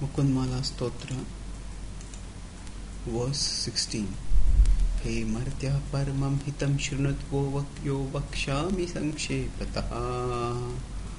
Mukundmala Stotra, verse 16. He Martya Paramam Hitam Shrunatvo Vakyo Vakshami Sankshepataha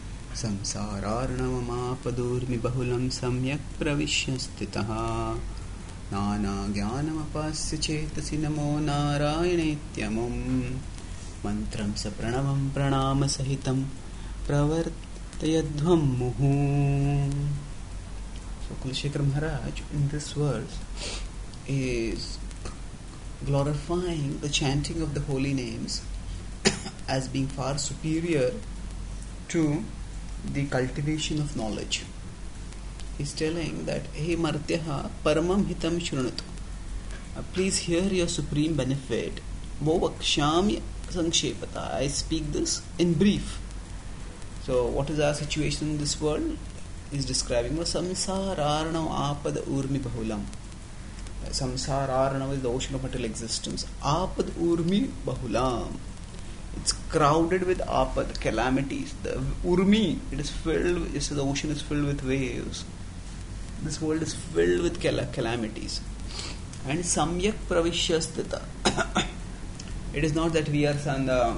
Samsararnavamapadurmi Bahulam Samyak Pravishyastitaha Nana Jnanamapasya Chetasi Namo Narayanetyamam Mantram Sapranavam Pranama Sahitam Pravartayadvam Muhu. So Kulashekar Maharaj in this verse is glorifying the chanting of the holy names as being far superior to the cultivation of knowledge. He is telling that, Hey Martyaha Paramam Hitam Shrunatu, please hear your supreme benefit. Vo Vakshami Sankshepata, I speak this in brief. So what is our situation in this world? He is describing the Samsararanav Apad Urmi Bahulam. Samsararanav is the ocean of material existence. Apad Urmi Bahulam. It's crowded with apad, calamities. The Urmi, it is filled, the ocean is filled with waves. This world is filled with calamities. And Samyak Pravishyastita. It is not that we are on the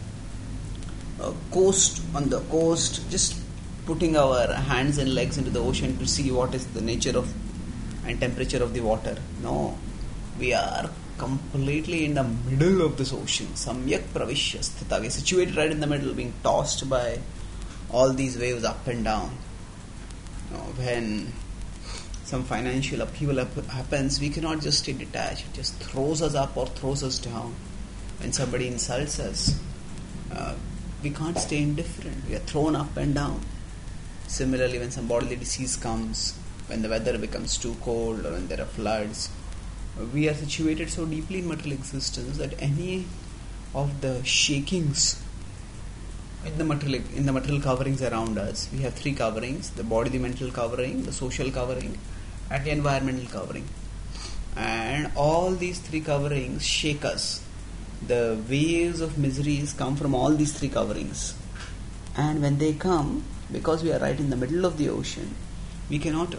coast, just putting our hands and legs into the ocean to see what is the nature of and temperature of the water. No, we are completely in the middle of this ocean. Samyak Pravishyastita. We are situated right in the middle, being tossed by all these waves up and down. When some financial upheaval happens, we cannot just stay detached. It just throws us up or throws us down. When somebody insults us, we can't stay indifferent. We are thrown up and down. Similarly, when some bodily disease comes, when the weather becomes too cold, or when there are floods, we are situated so deeply in material existence that any of the shakings in the material coverings around us, we have three coverings: the body, the mental covering, the social covering, and the environmental covering. And all these three coverings shake us. The waves of miseries come from all these three coverings. And when they come, because we are right in the middle of the ocean, we cannot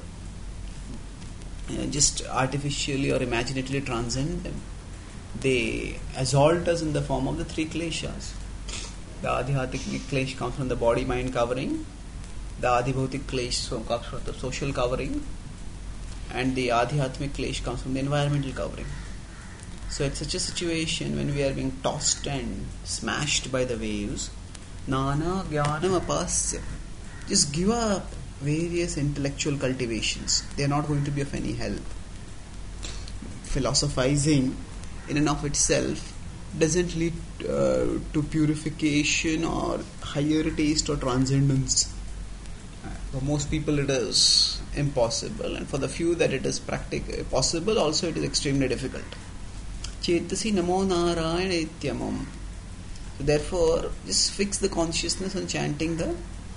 just artificially or imaginatively transcend them. They assault us in the form of the three kleshas. The Adhyatmic klesh comes from the body-mind covering, the Adhibhautik klesh comes from the social covering, and the Adhyatmic klesh comes from the environmental covering. So it's such a situation when we are being tossed and smashed by the waves, Nana Jnanam Apasya, just give up various intellectual cultivations. They are not going to be of any help. Philosophizing in and of itself doesn't lead to purification or higher taste or transcendence. For most people it is impossible, and for the few that it is possible, also it is extremely difficult. Chetasi Namo Narayanetyamam. So therefore, just fix the consciousness on chanting the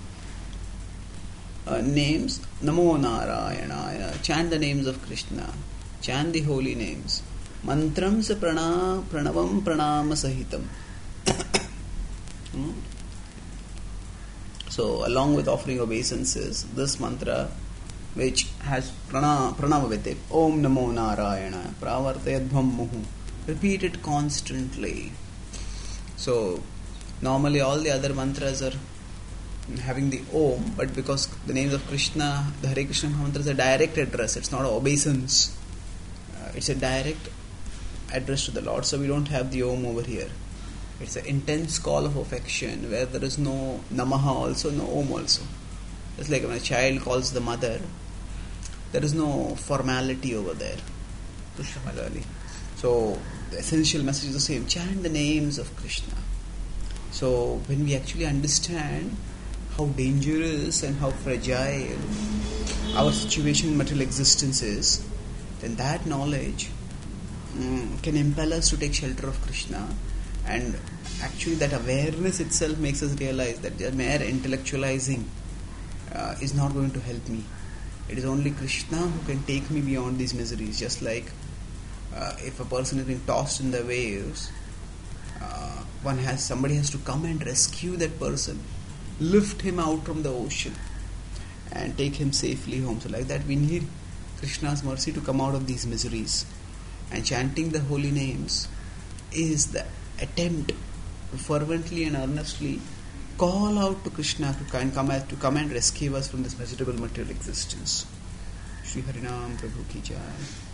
names. Namo Narayana. Chant the names of Krishna. Chant the holy names. Mantram sa pranavam pranama sahitam. So along with offering obeisances, this mantra, which has pranama with it, Om Namo Narayana, Pravartayadvam Muhu, repeat it constantly. So normally all the other mantras are having the Om, but because the names of Krishna, the Hare Krishna mantra is a direct address, it's not an obeisance, it's a direct address to the Lord, so we don't have the Om over here. It's an intense call of affection where there is no Namaha also, no Om also. It's like when a child calls the mother, there is no formality over there. So the essential message is the same: chant the names of Krishna. So when we actually understand how dangerous and how fragile our situation in material existence is, then that knowledge can impel us to take shelter of Krishna. And actually that awareness itself makes us realize that mere intellectualizing is not going to help me. It is only Krishna who can take me beyond these miseries. Just like if a person is being tossed in the waves, somebody has to come and rescue that person, lift him out from the ocean. and take him safely home. So like that we need Krishna's mercy to come out of these miseries. And chanting the holy names is the attempt to fervently and earnestly call out to Krishna to come and rescue us from this miserable material existence. Shri Harinam Prabhu Ki Jai.